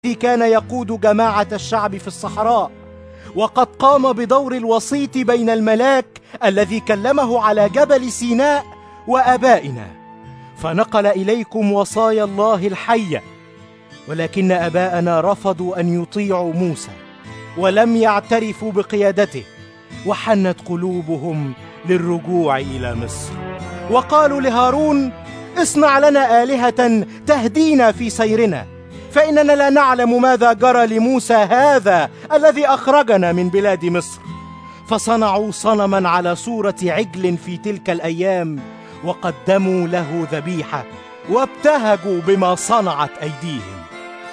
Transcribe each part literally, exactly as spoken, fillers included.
الذي كان يقود جماعة الشعب في الصحراء، وقد قام بدور الوسيط بين الملاك الذي كلمه على جبل سيناء وآبائنا، فنقل إليكم وصايا الله الحية. ولكن آباءنا رفضوا أن يطيعوا موسى ولم يعترفوا بقيادته، وحنت قلوبهم للرجوع إلى مصر، وقالوا لهارون: اصنع لنا آلهة تهدينا في سيرنا، فإننا لا نعلم ماذا جرى لموسى هذا الذي أخرجنا من بلاد مصر. فصنعوا صنما على صورة عجل في تلك الأيام، وقدموا له ذبيحة، وابتهجوا بما صنعت أيديهم.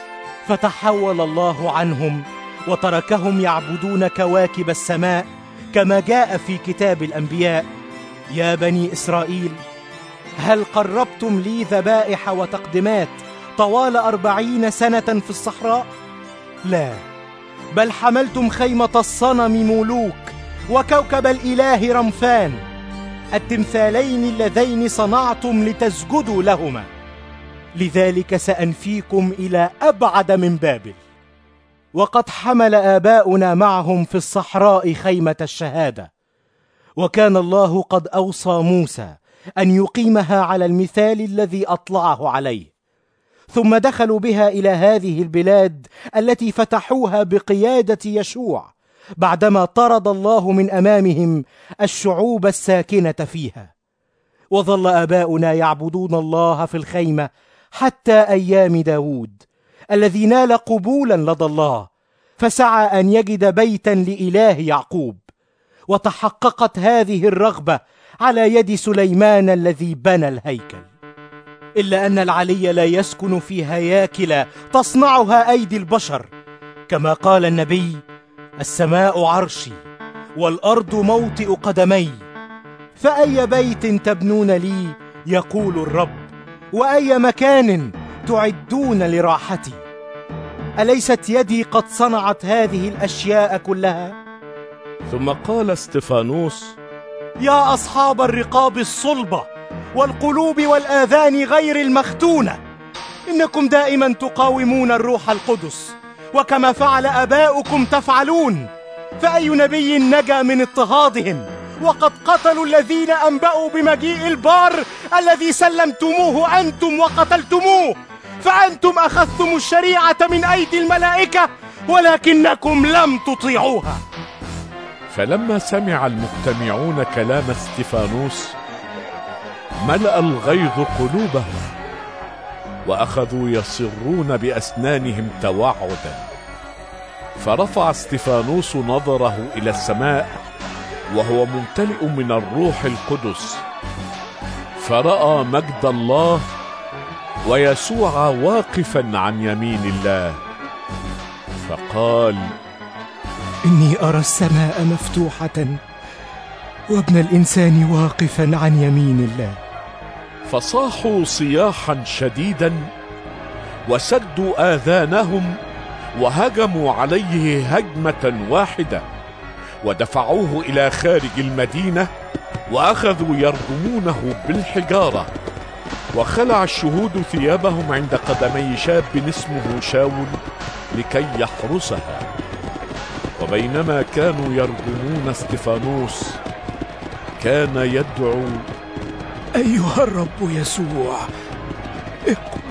فتحول الله عنهم وتركهم يعبدون كواكب السماء، كما جاء في كتاب الأنبياء: يا بني إسرائيل، هل قربتم لي ذبائح وتقدمات طوال أربعين سنة في الصحراء؟ لا، بل حملتم خيمة الصنم مولوك وكوكب الإله رمفان، التمثالين اللذين صنعتم لتسجدوا لهما. لذلك سأنفيكم إلى أبعد من بابل. وقد حمل آباؤنا معهم في الصحراء خيمة الشهادة، وكان الله قد أوصى موسى أن يقيمها على المثال الذي أطلعه عليه. ثم دخلوا بها إلى هذه البلاد التي فتحوها بقيادة يشوع، بعدما طرد الله من أمامهم الشعوب الساكنة فيها. وظل آباؤنا يعبدون الله في الخيمة حتى أيام داود الذي نال قبولا لدى الله، فسعى أن يجد بيتا لإله يعقوب. وتحققت هذه الرغبة على يد سليمان الذي بنى الهيكل. إلا أن العلي لا يسكن في هياكل تصنعها أيدي البشر، كما قال النبي: السماء عرشي والأرض موطئ قدمي، فأي بيت تبنون لي يقول الرب، وأي مكان تعدون لراحتي؟ أليست يدي قد صنعت هذه الأشياء كلها؟ ثم قال استفانوس: يا أصحاب الرقاب الصلبة والقلوب والآذان غير المختونة، إنكم دائما تقاومون الروح القدس، وكما فعل آباؤكم تفعلون. فأي نبي نجا من اضطهادهم؟ وقد قتلوا الذين أنبأوا بمجيء البار الذي سلمتموه أنتم وقتلتموه. فأنتم أخذتم الشريعة من أيدي الملائكة، ولكنكم لم تطيعوها. فلما سمع المجتمعون كلام استفانوس ملأ الغيظ قلوبهم، وأخذوا يصرون بأسنانهم توعدا. فرفع استفانوس نظره إلى السماء وهو ممتلئ من الروح القدس، فرأى مجد الله ويسوع واقفا عن يمين الله، فقال: إني أرى السماء مفتوحة وابن الإنسان واقفا عن يمين الله. فصاحوا صياحا شديدا وسدوا آذانهم وهجموا عليه هجمة واحدة، ودفعوه إلى خارج المدينة وأخذوا يرجمونه بالحجارة. وخلع الشهود ثيابهم عند قدمي شاب اسمه شاول لكي يحرسها. وبينما كانوا يرجمون استفانوس كان يدعو: أيها الرب يسوع،